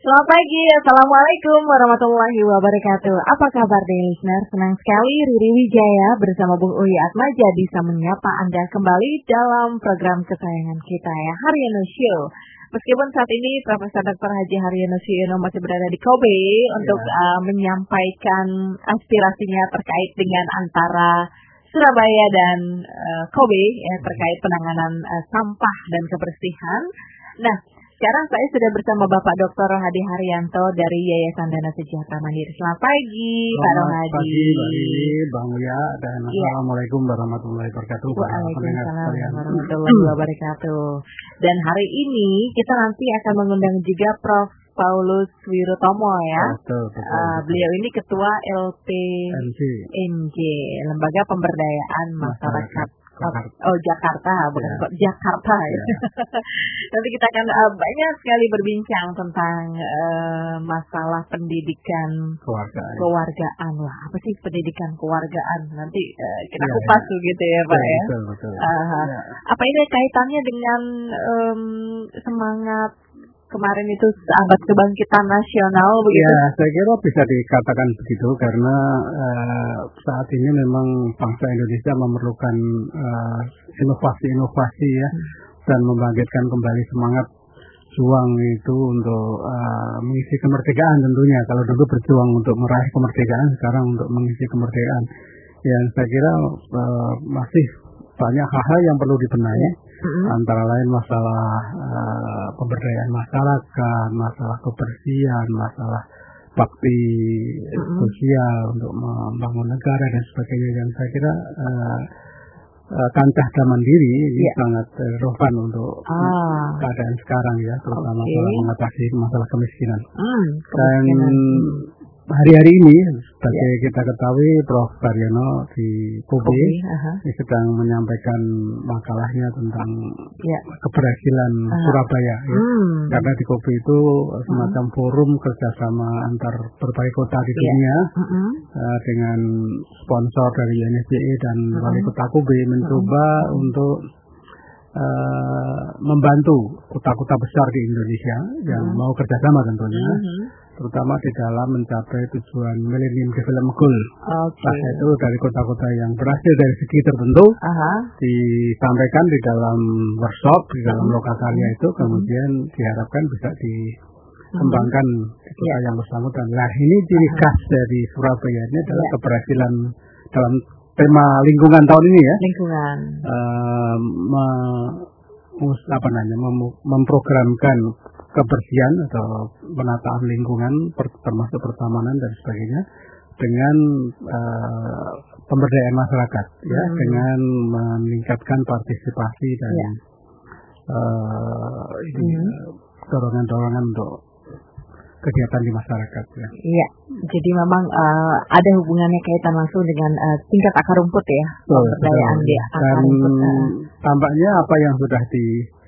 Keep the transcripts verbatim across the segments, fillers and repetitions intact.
Selamat pagi, Assalamualaikum warahmatullahi wabarakatuh. Apa kabar nih listener? Senang sekali Riri Wijaya bersama Bung Uyi Atmaja bisa menyapa Anda kembali dalam program kesayangan kita ya, Haryono Show. Meskipun saat ini Profesor Doktor Haji Haryono Suyuno masih berada di Kobe ya. untuk uh, menyampaikan aspirasinya terkait dengan antara Surabaya dan uh, Kobe ya, terkait penanganan uh, sampah dan kebersihan. Nah, sekarang saya sudah bersama Bapak Doktor Hadi Haryanto dari Yayasan Dana Sejahtera Mandiri. Selamat pagi, Pak Dok Hadi. Selamat pagi, Mbak Riri, Bang Uya, dan ya. Assalamualaikum warahmatullahi wabarakatuh. Waalaikumsalam warahmatullahi wabarakatuh. Dan hari ini kita nanti akan mengundang juga Prof Paulus Wirotomo ya. Betul, betul, uh, betul. Beliau ini Ketua L P M J, Lembaga Pemberdayaan Masyarakat. Jakarta. Oh Jakarta, bukan ya. Jakarta ya. ya. Nanti kita akan uh, banyak sekali berbincang tentang uh, masalah pendidikan kewargaan. Kewargaan lah. Apa sih pendidikan kewargaan? Nanti uh, kita ya, kupas ya. gitu ya, Pak ya. Betul, betul. Uh, ya. Apa ini kaitannya dengan um, semangat kemarin itu Sahabat Kebangkitan Nasional begitu? Ya, saya kira bisa dikatakan begitu karena uh, saat ini memang bangsa Indonesia memerlukan uh, inovasi-inovasi ya hmm. dan membangkitkan kembali semangat juang itu untuk uh, mengisi kemerdekaan tentunya. Kalau dulu berjuang untuk meraih kemerdekaan, sekarang untuk mengisi kemerdekaan. Yang saya kira uh, masih banyak hal-hal yang perlu dibenahi. Mm-hmm. Antara lain masalah uh, pemberdayaan masyarakat, masalah kebersihan, masalah bakti mm-hmm. sosial untuk membangun negara dan sebagainya. Dan saya kira uh, uh, kancah mandiri ini yeah. sangat relevan untuk ah. keadaan sekarang ya, terutama okay. masalah mengatasi masalah kemiskinan. Mm, kemiskinan. Dan hari-hari ini, sebagai yeah. kita ketahui, Prof Haryono di Kobe okay, uh-huh. sedang menyampaikan makalahnya tentang yeah. keberhasilan uh-huh. Surabaya. Ya. Mm. Karena di Kobe itu semacam uh-huh. forum kerjasama antar berbagai kota di yeah. dunia uh-huh. uh, dengan sponsor dari Y N S B I dan uh-huh. Wali Kota Kobe mencoba uh-huh. untuk uh, membantu kota-kota besar di Indonesia yang uh-huh. mau kerjasama tentunya. Uh-huh. terutama di dalam mencapai tujuan Millennium Development Goal. Okay. Nah, itu dari kota-kota yang berhasil dari segi tertentu uh-huh. disampaikan di dalam workshop, di dalam uh-huh. lokakarya itu, kemudian uh-huh. diharapkan bisa dikembangkan uh-huh. di kota yeah. yang bersangkutan. Nah, ini ciri khas uh-huh. dari Surabaya ini adalah yeah. keberhasilan dalam tema lingkungan tahun ini ya. Lingkungan. Uh, me- apa namanya mem- memprogramkan kebersihan atau penataan lingkungan termasuk pertamanan dan sebagainya dengan uh, pemberdayaan masyarakat hmm. ya, dengan meningkatkan partisipasi dan ya. uh, ini hmm. dorongan-dorongan untuk kegiatan di masyarakat ya. Iya, jadi memang uh, ada hubungannya kaitan langsung dengan uh, tingkat akar rumput ya, oh, pemberdayaan di akar dan rumput. Uh. Tampaknya apa yang sudah di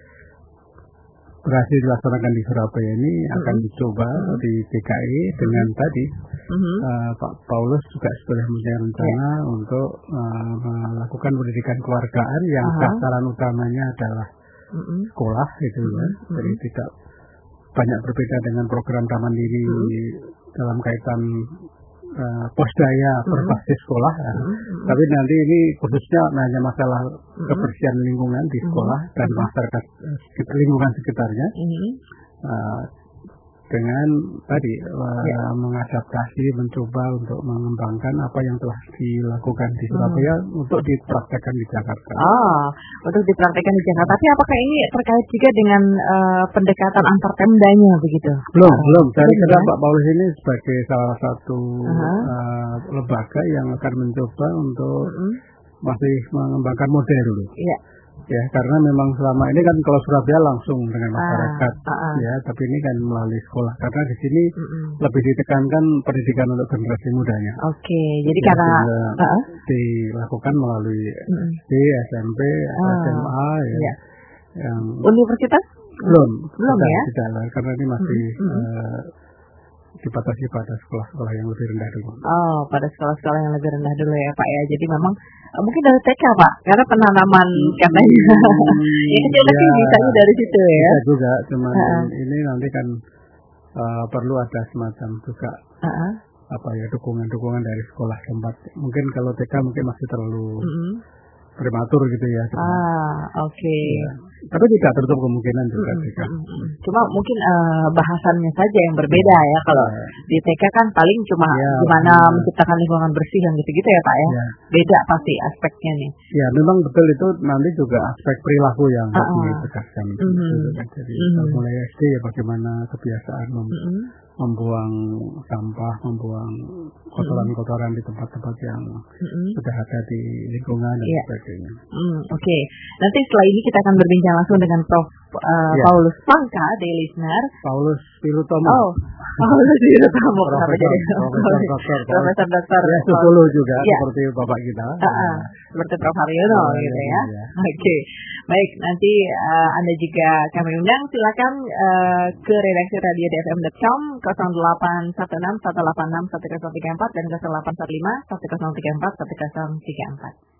berhasil dilaksanakan di Surabaya ini mm-hmm. akan dicoba mm-hmm. di D K I dengan mm-hmm. tadi mm-hmm. uh, Pak Paulus juga sudah mempunyai rencana yeah. untuk uh, melakukan pendidikan keluargaan yang uh-huh. sasaran utamanya adalah mm-hmm. sekolah itu mm-hmm. ya, jadi mm-hmm. tidak banyak berbeda dengan program Taman Diri mm-hmm. dalam kaitan uh, posdaya berbasis mm-hmm. sekolah ya. Mm-hmm. Tapi nanti ini khususnya hanya masalah mm-hmm. kebersihan lingkungan di sekolah mm-hmm. dan masyarakat sekitar, lingkungan sekitarnya mm-hmm. uh, dengan tadi uh, yeah. mengadaptasi, mencoba untuk mengembangkan apa yang telah dilakukan di Surabaya mm. untuk dipraktekkan di Jakarta. Ah, untuk dipraktekkan di Jakarta. Tapi apakah ini terkait juga dengan uh, pendekatan antar pemdanya begitu? Belum, uh, belum. Jadi kita Pak Paulus ini sebagai salah satu uh-huh. uh, lembaga yang akan mencoba untuk uh-huh. masih mengembangkan model dulu. Iya. Yeah. Ya, karena memang selama ini kan kalau Surabaya langsung dengan masyarakat, ah, ah, ah. ya, tapi ini kan melalui sekolah. Karena di sini mm-mm. lebih ditekankan pendidikan untuk generasi mudanya. Oke, okay, jadi ya, karena uh-uh. dilakukan melalui mm-mm. S D, S M P, ah. S M A, ya. Yeah. Yang universitas belum, belum ya? Tidak, karena ini masih uh, dibatasi pada sekolah-sekolah yang lebih rendah dulu. Oh, pada sekolah-sekolah yang lebih rendah dulu ya Pak ya. Jadi memang uh, mungkin dari T K Pak, karena penanaman hmm, katanya hmm, yang kecil-kecil ya, bisanya dari situ ya. Bisa juga, cuman uh-uh. ini nanti kan uh, perlu ada semacam juga uh-uh. apa ya dukungan-dukungan dari sekolah tempat. Mungkin kalau T K mungkin masih terlalu mm-hmm. prematur gitu ya. Ah, oke. Okay. Ya. Tapi tidak tertutup kemungkinan juga mm-hmm. T K. Mm-hmm. Cuma mungkin uh, bahasannya saja yang berbeda ya. Kalau ya. Di T K kan paling cuma ya, gimana ya. menciptakan lingkungan bersih yang gitu-gitu ya Pak ya. ya. Beda pasti aspeknya nih. Ya memang betul itu nanti juga aspek perilaku yang harus uh-uh. ditegaskan. Mm-hmm. Gitu, kan. Jadi mm-hmm. mulai S D ya bagaimana kebiasaan mem- mm-hmm. membuang sampah, membuang kotoran-kotoran di tempat-tempat yang mm-hmm. sudah ada di lingkungan dan yeah. sebagainya. Mm, Oke, okay. Nanti setelah ini kita akan berbincang langsung dengan Prof Uh, yeah. Paulus Pangka, day listener. Paulus Pilutomo. Oh, Paulus Pilutomo. Kenapa jadi Profesor Doktor? Profesor Doktor. Ya, psikolog juga yeah. seperti Bapak kita. Uh, uh, seperti Prof Haryono oh, gitu ya. ya. Oke, okay. Baik. Nanti uh, Anda juga kami undang. Silakan uh, ke redaksi radio d f m dot com nol delapan satu enam satu delapan enam satu nol tiga empat dan nol delapan satu lima satu nol tiga empat satu nol tiga empat.